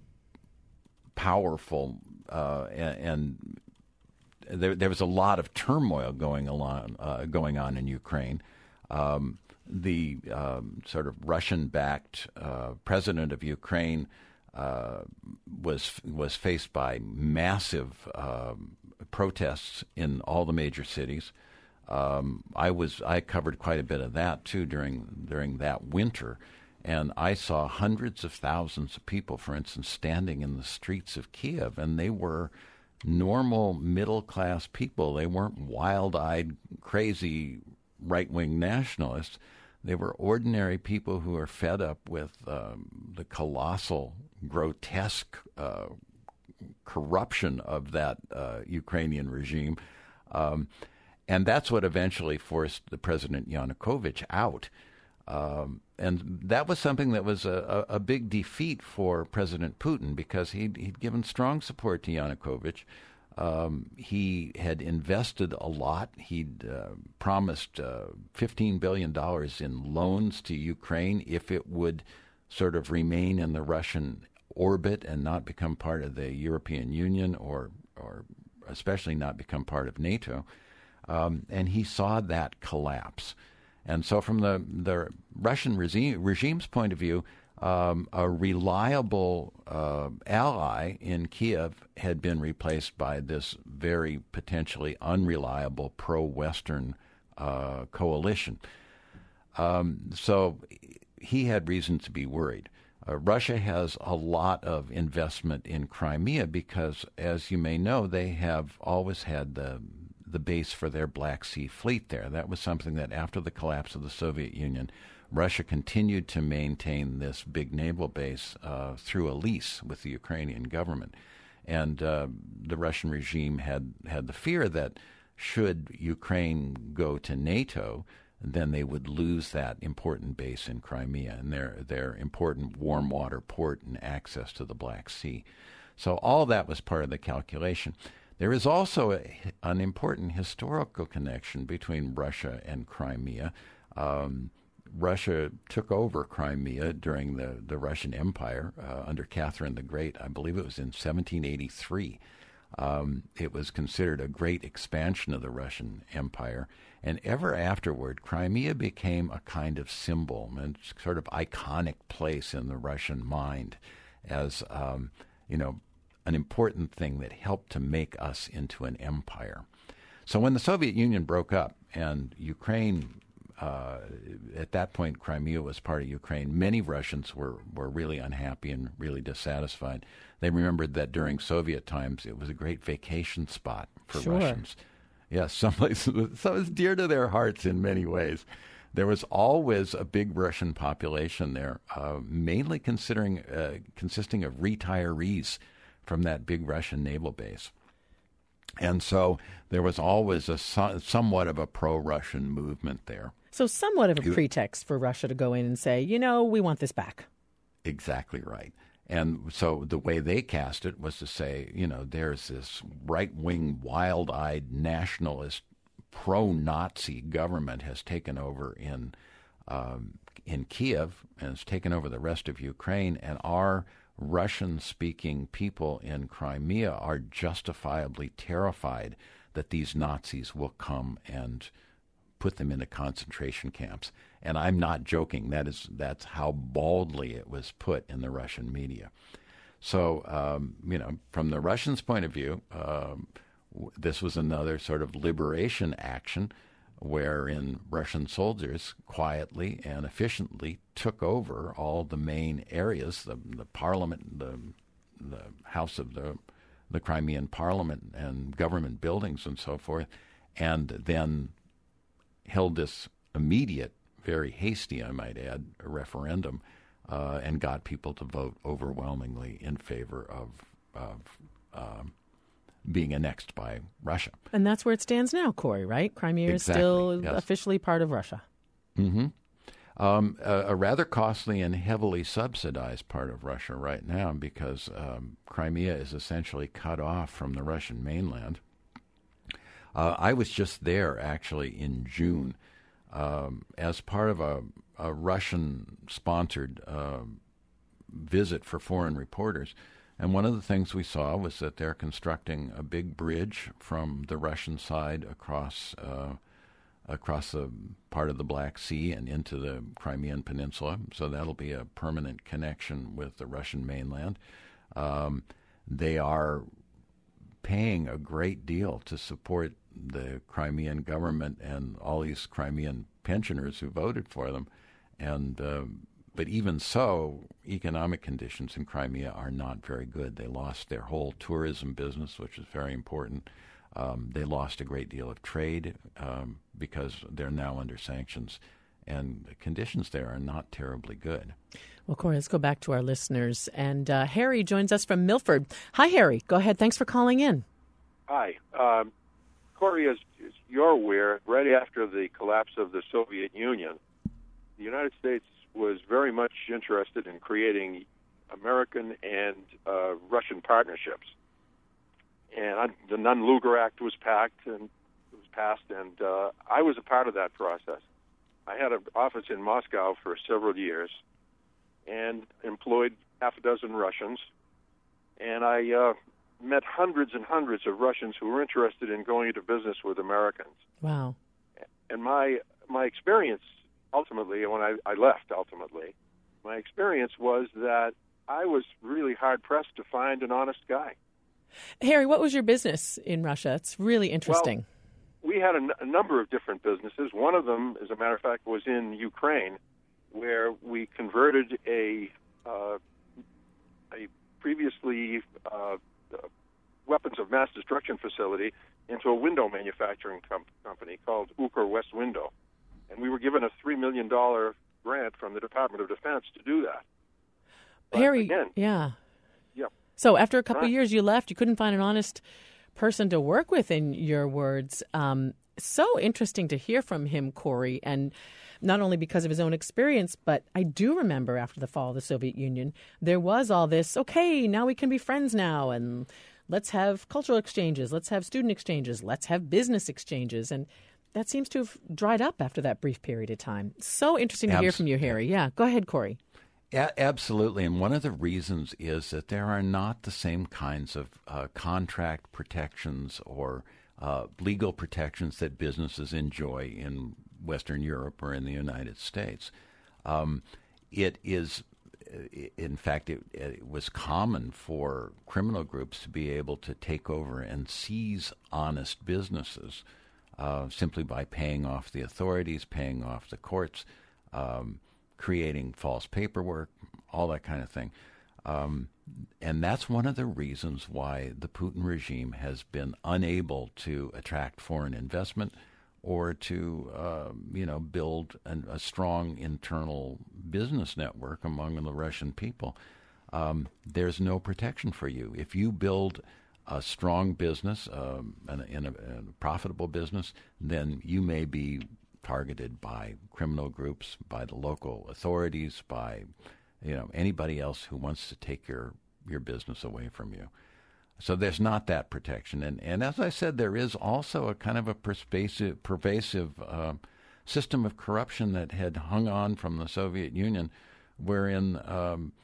powerful uh, and, and there, there was a lot of turmoil going along, uh, going on in Ukraine. Um, the um, sort of Russian-backed uh, president of Ukraine uh, was was faced by massive um, protests in all the major cities. Um, I was I covered quite a bit of that too during during that winter, and I saw hundreds of thousands of people, for instance, standing in the streets of Kiev, and they were normal middle-class people. They weren't wild-eyed, crazy right-wing nationalists. They were ordinary people who are fed up with um, the colossal, grotesque uh, corruption of that uh, Ukrainian regime. Um, and that's what eventually forced the President Yanukovych out. Um, and that was something that was a, a, a big defeat for President Putin, because he'd, he'd given strong support to Yanukovych. Um, he had invested a lot. He'd uh, promised uh, fifteen billion dollars in loans to Ukraine if it would sort of remain in the Russian orbit and not become part of the European Union, or, or especially not become part of NATO. Um, and he saw that collapse. And so from the, the Russian regime, regime's point of view, um, a reliable uh, ally in Kiev had been replaced by this very potentially unreliable pro-Western uh, coalition. Um, so he had reason to be worried. Uh, Russia has a lot of investment in Crimea because, as you may know, they have always had the the base for their Black Sea fleet there. That was something that after the collapse of the Soviet Union, Russia continued to maintain this big naval base uh, through a lease with the Ukrainian government. And uh, the Russian regime had, had the fear that should Ukraine go to NATO, then they would lose that important base in Crimea and their, their important warm water port and access to the Black Sea. So all that was part of the calculation. There is also a, an important historical connection between Russia and Crimea. Um, Russia took over Crimea during the, the Russian Empire uh, under Catherine the Great. I believe it was in seventeen eighty-three. Um, it was considered a great expansion of the Russian Empire. And ever afterward, Crimea became a kind of symbol and sort of iconic place in the Russian mind as, um, you know, an important thing that helped to make us into an empire. So when the Soviet Union broke up and Ukraine, uh, at that point Crimea was part of Ukraine, many Russians were, were really unhappy and really dissatisfied. They remembered that during Soviet times it was a great vacation spot for Sure. Russians. Yes, someplace so it's dear to their hearts in many ways. There was always a big Russian population there, uh, mainly considering uh, consisting of retirees from that big Russian naval base. And so there was always a so, somewhat of a pro-Russian movement there. So somewhat of a you, pretext for Russia to go in and say, you know, we want this back. Exactly right. And so the way they cast it was to say, you know, there's this right-wing, wild-eyed, nationalist, pro-Nazi government has taken over in um, in Kiev and has taken over the rest of Ukraine, and our Russian-speaking people in Crimea are justifiably terrified that these Nazis will come and put them into concentration camps. And I'm not joking. That is, that's how baldly it was put in the Russian media. So, um, you know, from the Russians' point of view, um, w- this was another sort of liberation action wherein Russian soldiers quietly and efficiently took over all the main areas, the, the parliament, the, the house of the, the Crimean parliament and government buildings and so forth, and then held this immediate, very hasty, I might add, referendum, uh, and got people to vote overwhelmingly in favor of, of um, being annexed by Russia. And that's where it stands now, Corey, right? Crimea exactly, is still yes. officially part of Russia. Mm-hmm. Um, a, a rather costly and heavily subsidized part of Russia right now, because um, Crimea is essentially cut off from the Russian mainland. Uh, I was just there, actually, in June. um, as part of a, a Russian-sponsored uh, visit for foreign reporters. And one of the things we saw was that they're constructing a big bridge from the Russian side across uh, across the part of the Black Sea and into the Crimean Peninsula. So that'll be a permanent connection with the Russian mainland. Um, they are paying a great deal to support the Crimean government and all these Crimean pensioners who voted for them. And uh, but even so, economic conditions in Crimea are not very good. They lost their whole tourism business, which is very important. Um, they lost a great deal of trade um, because they're now under sanctions, and the conditions there are not terribly good. Well, Corey, let's go back to our listeners. And uh, Harry joins us from Milford. Hi, Harry. Go ahead. Thanks for calling in. Hi. Um, Corey, as, as you're aware, right after the collapse of the Soviet Union, the United States was very much interested in creating American and uh, Russian partnerships. And I, the Nunn-Lugar Act was packed and it was passed, and uh, I was a part of that process. I had an office in Moscow for several years and employed half a dozen Russians, and I uh, met hundreds and hundreds of Russians who were interested in going into business with Americans. Wow. And my my experience, ultimately, when I, I left, ultimately, my experience was that I was really hard-pressed to find an honest guy. Harry, what was your business in Russia? It's really interesting. Well, we had a, n- a number of different businesses. One of them, as a matter of fact, was in Ukraine, where we converted a uh, a previously uh, weapons of mass destruction facility into a window manufacturing com- company called Ukr West Window. And we were given a three million dollars grant from the Department of Defense to do that. But Harry, again, yeah. Yeah. So after a couple Right. of years, you left. You couldn't find an honest person to work with, in your words. Um, so interesting to hear from him, Corey, and not only because of his own experience, but I do remember after the fall of the Soviet Union, there was all this, okay, now we can be friends now, and let's have cultural exchanges, let's have student exchanges, let's have business exchanges, and that seems to have dried up after that brief period of time. So interesting to Abs- hear from you, Harry. Yeah, go ahead, Corey. A- absolutely, and one of the reasons is that there are not the same kinds of uh, contract protections or uh, legal protections that businesses enjoy in Western Europe or in the United States. Um, it is, in fact, it, it was common for criminal groups to be able to take over and seize honest businesses uh, simply by paying off the authorities, paying off the courts, um, creating false paperwork, all that kind of thing. Um, and that's one of the reasons why the Putin regime has been unable to attract foreign investment or to, uh, you know, build an, a strong internal business network among the Russian people. Um, there's no protection for you. If you build a strong business, um, and, and a, a profitable business, then you may be targeted by criminal groups, by the local authorities, by, you know, anybody else who wants to take your, your business away from you. So there's not that protection. And, and as I said, there is also a kind of a pervasive, pervasive uh, system of corruption that had hung on from the Soviet Union, wherein um,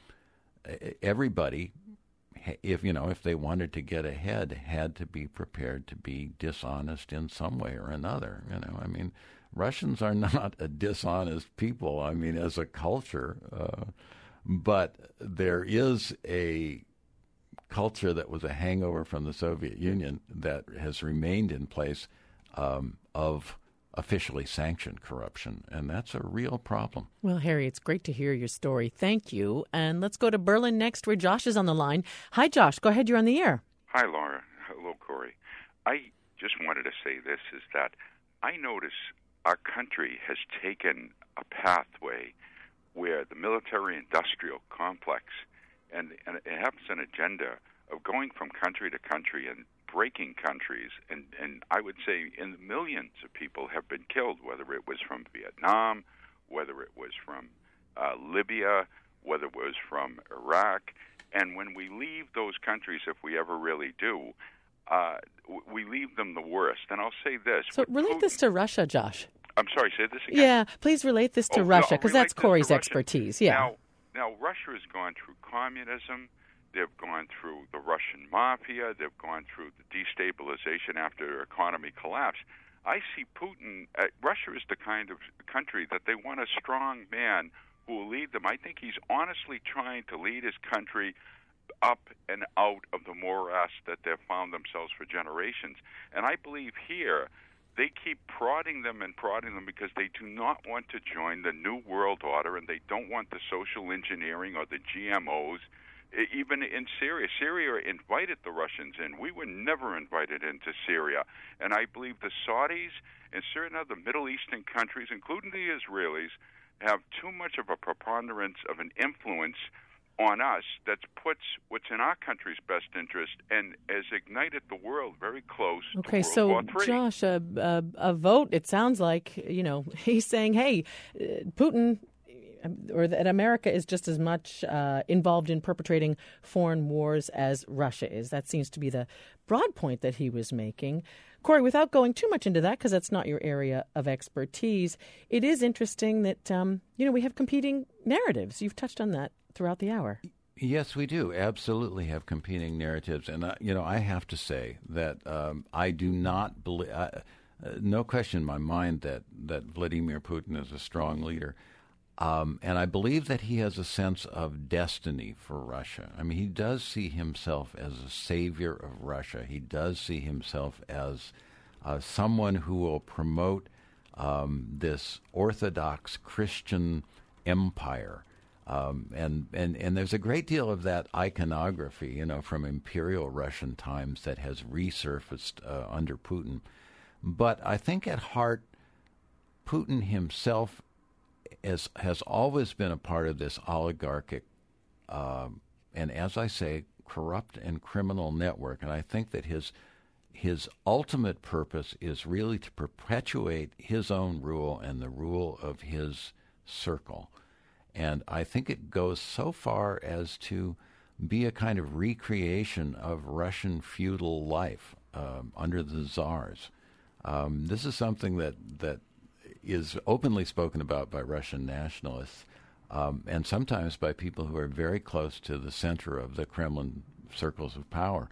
everybody, if you know, if they wanted to get ahead, had to be prepared to be dishonest in some way or another. You know, I mean, Russians are not a dishonest people, I mean, as a culture, uh, but there is a culture that was a hangover from the Soviet Union that has remained in place um, of officially sanctioned corruption, and that's a real problem. Well, Harry, it's great to hear your story. Thank you. And let's go to Berlin next, where Josh is on the line. Hi, Josh. Go ahead. You're on the air. Hi, Laura. Hello, Corey. I just wanted to say this, is that I notice our country has taken a pathway where the military-industrial complex, and, and it has an agenda of going from country to country and breaking countries, and, and I would say in the millions of people have been killed, whether it was from Vietnam, whether it was from uh, Libya, whether it was from Iraq. And when we leave those countries, if we ever really do, uh, we leave them the worst. And I'll say this. So relate Putin, this to Russia, Josh. I'm sorry, say this again? Yeah, please relate this to oh, Russia, because no, that's Corey's Russia. expertise. Yeah. Now, now, Russia has gone through communism. They've gone through the Russian mafia. They've gone through the destabilization after their economy collapsed. I see Putin, uh, Russia is the kind of country that they want a strong man who will lead them. I think he's honestly trying to lead his country up and out of the morass that they've found themselves for generations. And I believe here they keep prodding them and prodding them because they do not want to join the New World Order, and they don't want the social engineering or the G M Os. Even in Syria, Syria invited the Russians in. We were never invited into Syria. And I believe the Saudis and certain other Middle Eastern countries, including the Israelis, have too much of a preponderance of an influence on us that puts what's in our country's best interest and has ignited the world very close okay, to World so War Three. Josh, a, a, a vote, it sounds like, you know, he's saying, hey, uh, Putin... or that America is just as much uh, involved in perpetrating foreign wars as Russia is. That seems to be the broad point that he was making. Corey, without going too much into that, because that's not your area of expertise, it is interesting that, um, you know, we have competing narratives. You've touched on that throughout the hour. Yes, we do absolutely have competing narratives. And, uh, you know, I have to say that um, I do not believe, uh, uh, no question in my mind that, that Vladimir Putin is a strong leader. Um, and I believe that he has a sense of destiny for Russia. I mean, he does see himself as a savior of Russia. He does see himself as uh, someone who will promote um, this Orthodox Christian empire. Um, and, and, and there's a great deal of that iconography, you know, from Imperial Russian times that has resurfaced uh, under Putin. But I think at heart, Putin himself As, has always been a part of this oligarchic, uh, and as I say, corrupt and criminal network. And I think that his his ultimate purpose is really to perpetuate his own rule and the rule of his circle. And I think it goes so far as to be a kind of recreation of Russian feudal life um, under the czars. Um, this is something that that. is openly spoken about by Russian nationalists um, and sometimes by people who are very close to the center of the Kremlin circles of power.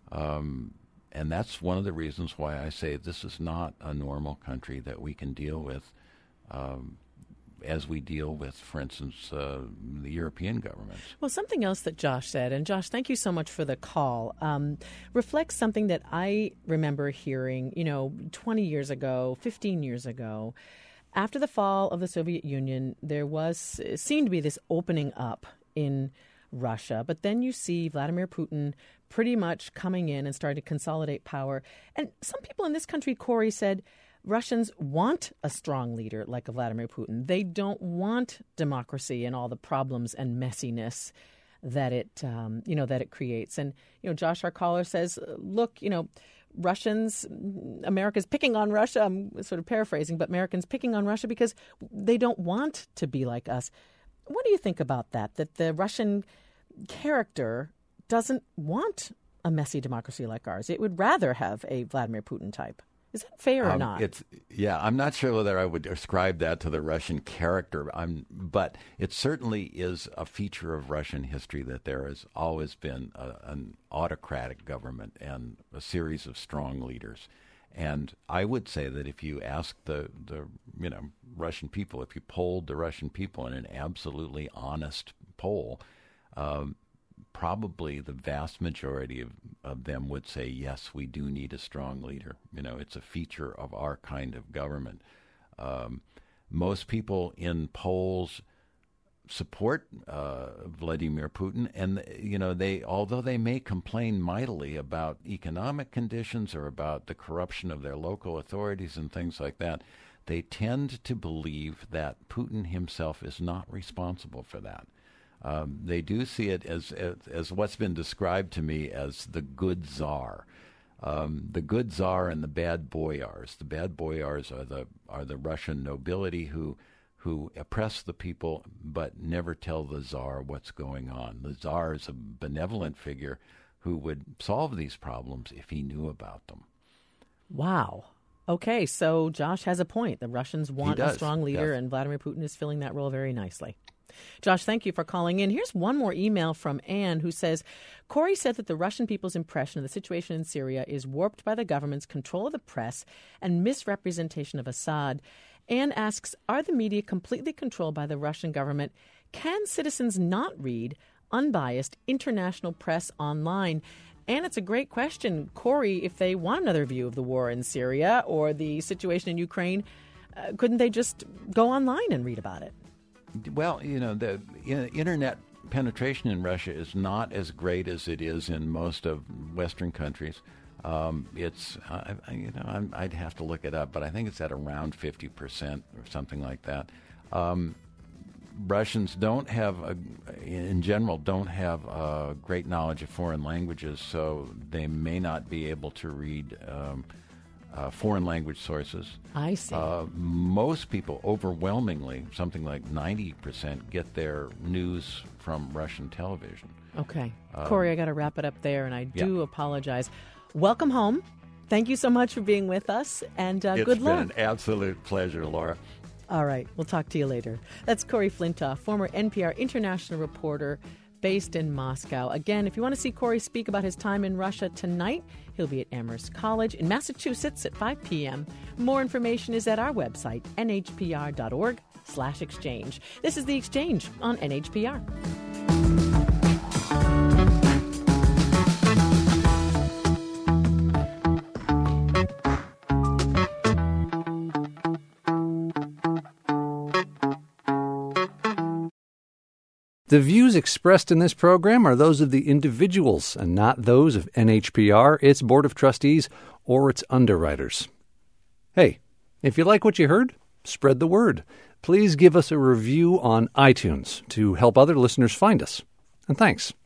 Um, and that's one of the reasons why I say this is not a normal country that we can deal with um, as we deal with, for instance, uh, the European governments. Well, something else that Josh said, and Josh, thank you so much for the call, um, reflects something that I remember hearing, you know, twenty years ago, fifteen years ago. After the fall of the Soviet Union, there was seemed to be this opening up in Russia. But then you see Vladimir Putin pretty much coming in and starting to consolidate power. And some people in this country, Corey, said Russians want a strong leader like a Vladimir Putin. They don't want democracy and all the problems and messiness that it, um, you know, that it creates. And, you know, Josh, our caller, says, look, you know, Russians, America's picking on Russia. I'm sort of paraphrasing, but Americans picking on Russia because they don't want to be like us. What do you think about that, that the Russian character doesn't want a messy democracy like ours? It would rather have a Vladimir Putin type. Is that fair or um, not? It's yeah. I'm not sure whether I would ascribe that to the Russian character. I'm, but it certainly is a feature of Russian history that there has always been a, an autocratic government and a series of strong leaders. And I would say that if you ask the the you know Russian people, if you polled the Russian people in an absolutely honest poll, um, probably the vast majority of, of them would say, yes, we do need a strong leader. You know, it's a feature of our kind of government. Um, most people in polls support uh, Vladimir Putin, and, you know, they, although they may complain mightily about economic conditions or about the corruption of their local authorities and things like that, they tend to believe that Putin himself is not responsible for that. Um, they do see it as, as as what's been described to me as the good czar, um, the good czar and the bad boyars. The bad boyars are the are the Russian nobility who who oppress the people but never tell the czar what's going on. The czar is a benevolent figure who would solve these problems if he knew about them. Wow. Okay, so Josh has a point. The Russians want does, a strong leader, yes. and Vladimir Putin is filling that role very nicely. Josh, thank you for calling in. Here's one more email from Anne, who says, Corey said that the Russian people's impression of the situation in Syria is warped by the government's control of the press and misrepresentation of Assad. Anne asks, are the media completely controlled by the Russian government? Can citizens not read unbiased international press online? And it's a great question. Corey, if they want another view of the war in Syria or the situation in Ukraine, uh, couldn't they just go online and read about it? Well, you know, the internet penetration in Russia is not as great as it is in most of Western countries. Um, it's, uh, you know, I'm, I'd have to look it up, but I think it's at around fifty percent or something like that. Um, Russians don't have, a, in general, don't have a great knowledge of foreign languages, so they may not be able to read um, uh, foreign language sources. I see. Uh, most people, overwhelmingly, something like ninety percent, get their news from Russian television. Okay. Um, Corey, I got to wrap it up there, and I do yeah. apologize. Welcome home. Thank you so much for being with us, and uh, it's good luck. It's been an absolute pleasure, Laura. All right. We'll talk to you later. That's Corey Flintoff, former N P R international reporter based in Moscow. Again, if you want to see Corey speak about his time in Russia tonight, he'll be at Amherst College in Massachusetts at five p.m. More information is at our website, n h p r dot org slash exchange. This is The Exchange on N H P R. The views expressed in this program are those of the individuals and not those of N H P R, its Board of Trustees, or its underwriters. Hey, if you like what you heard, spread the word. Please give us a review on iTunes to help other listeners find us. And thanks.